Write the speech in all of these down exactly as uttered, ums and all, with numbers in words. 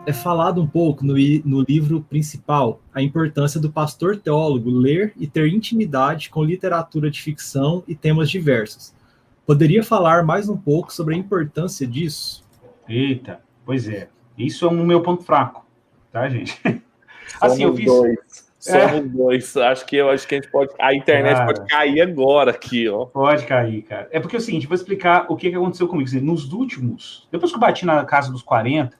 é falado um pouco no, no livro principal a importância do pastor teólogo ler e ter intimidade com literatura de ficção e temas diversos. Poderia falar mais um pouco sobre a importância disso? Eita, pois é. Isso é o meu ponto fraco, tá, gente? Somos assim, eu fiz... dois. Somos é. dois. Acho que eu acho que a gente pode. A internet cara, pode cair agora aqui, ó. Pode cair, cara. É porque é o seguinte, vou explicar o que, que aconteceu comigo. Nos últimos. Depois que eu bati na casa dos quarenta,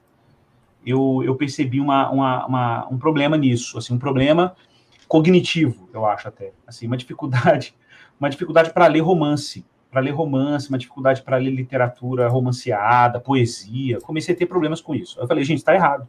eu, eu percebi uma, uma, uma, um problema nisso. Assim, um problema cognitivo, eu acho até. Assim, uma dificuldade, uma dificuldade para ler romance. Para ler romance, uma dificuldade para ler literatura romanceada, poesia. Comecei a ter problemas com isso. Eu falei, gente, está errado.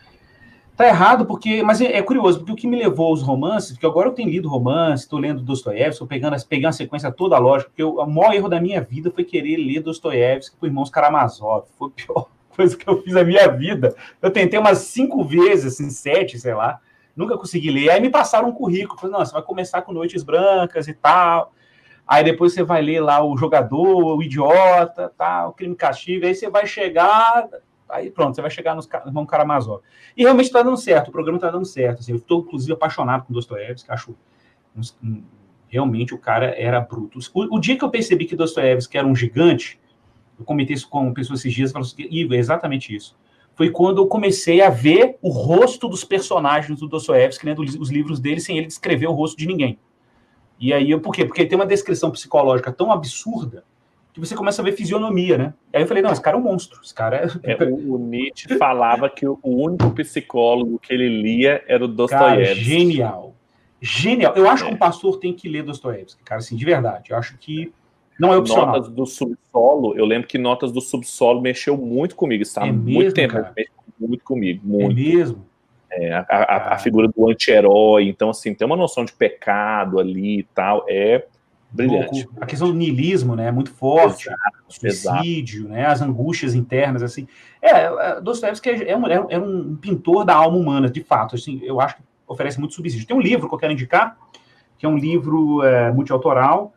Tá errado, porque, mas é, é curioso, porque o que me levou aos romances, porque agora eu tenho lido romance, estou lendo Dostoiévski, estou pegando, pegando a sequência toda lógica, porque eu, o maior erro da minha vida foi querer ler Dostoiévski por Irmãos Karamazov. Foi a pior coisa que eu fiz na minha vida. Eu tentei umas cinco vezes, assim, sete, sei lá, nunca consegui ler. Aí me passaram um currículo, falei, não, você vai começar com Noites Brancas e tal, aí depois você vai ler lá O Jogador, O Idiota, tal, Crime e Castigo, aí você vai chegar... Aí pronto, você vai chegar nos Irmãos Karamazov. E realmente está dando certo, o programa está dando certo. Assim, eu estou, inclusive, apaixonado com Dostoiévski, acho um, realmente o cara era bruto. O, o dia que eu percebi que Dostoiévski era um gigante, eu comentei isso com pessoas esses dias, e falei assim, Igor, é exatamente isso. Foi quando eu comecei a ver o rosto dos personagens do Dostoiévski, lendo os livros dele, sem ele descrever o rosto de ninguém. E aí, por quê? Porque ele tem uma descrição psicológica tão absurda que você começa a ver fisionomia, né? Aí eu falei, não, esse cara é um monstro, esse cara é... é o, o Nietzsche falava que o único psicólogo que ele lia era o Dostoiévski. Cara, genial. Genial. Eu acho é. que um pastor tem que ler Dostoiévski, cara, assim, de verdade. Eu acho que não é opcional. Notas do Subsolo, eu lembro que Notas do Subsolo mexeu muito comigo, está é muito mesmo, tempo, cara? mexeu muito comigo, muito. É mesmo? É, a, a, a figura do anti-herói, então, assim, tem uma noção de pecado ali e tal, é... brilhante. A questão do niilismo, né, é muito forte. Exato, o suicídio, exato. Né, as angústias internas, assim. É, Dostoiévski é um, é um pintor da alma humana, de fato. Assim, eu acho que oferece muito subsídio. Tem um livro que eu quero indicar, que é um livro é, multiautoral.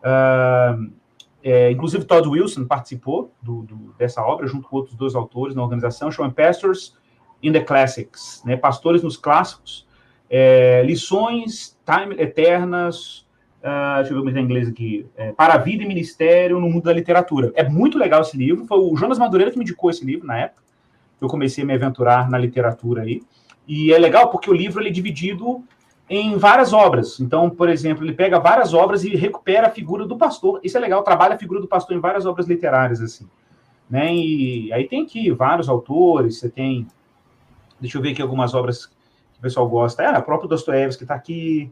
Uh, é, inclusive, Todd Wilson participou do, do, dessa obra, junto com outros dois autores na organização, chama Pastors in the Classics, né, Pastores nos Clássicos. É, lições time, eternas... Uh, deixa eu ver como é em inglês aqui, é, Para a Vida e Ministério no Mundo da Literatura. É muito legal esse livro, foi o Jonas Madureira que me indicou esse livro na época, eu comecei a me aventurar na literatura aí, e é legal porque o livro ele é dividido em várias obras, então, por exemplo, ele pega várias obras e recupera a figura do pastor, isso é legal, trabalha a figura do pastor em várias obras literárias, assim, né, e aí tem aqui vários autores, você tem, deixa eu ver aqui algumas obras que o pessoal gosta, é, o próprio Dostoiévski está aqui,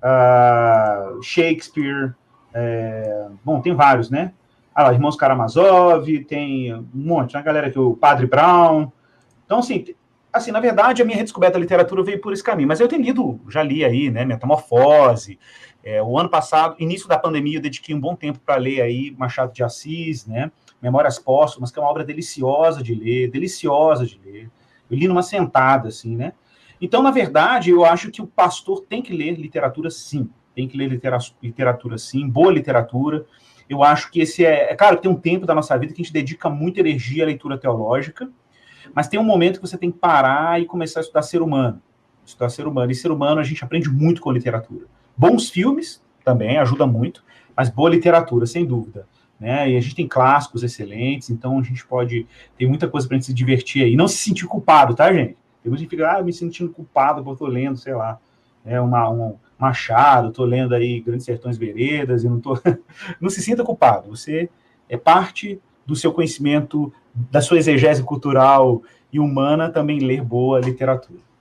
Uh, Shakespeare, é, bom, tem vários, né? Ah, lá, Irmãos Karamazov, tem um monte, né, galera aqui, o Padre Brown. Então, assim, assim, na verdade, a minha redescoberta da literatura veio por esse caminho, mas eu tenho lido, já li aí, né, Metamorfose, é, o ano passado, início da pandemia, eu dediquei um bom tempo para ler aí Machado de Assis, né, Memórias Póstumas, que é uma obra deliciosa de ler, deliciosa de ler. Eu li numa sentada, assim, né? Então, na verdade, eu acho que o pastor tem que ler literatura, sim. Tem que ler litera- literatura, sim. Boa literatura. Eu acho que esse é... É claro que tem um tempo da nossa vida que a gente dedica muita energia à leitura teológica, mas tem um momento que você tem que parar e começar a estudar ser humano. Estudar ser humano. E ser humano a gente aprende muito com literatura. Bons filmes também, ajuda muito, mas boa literatura, sem dúvida. Né? E a gente tem clássicos excelentes, então a gente pode... Tem muita coisa para a gente se divertir aí. Não se sentir culpado, tá, gente? Tem muita gente que fica, ah, me sentindo culpado porque eu tô lendo, sei lá, né, uma, um Machado, tô lendo aí Grandes Sertões Veredas, e não tô... Não se sinta culpado, você é parte do seu conhecimento, da sua exegese cultural e humana, também ler boa literatura.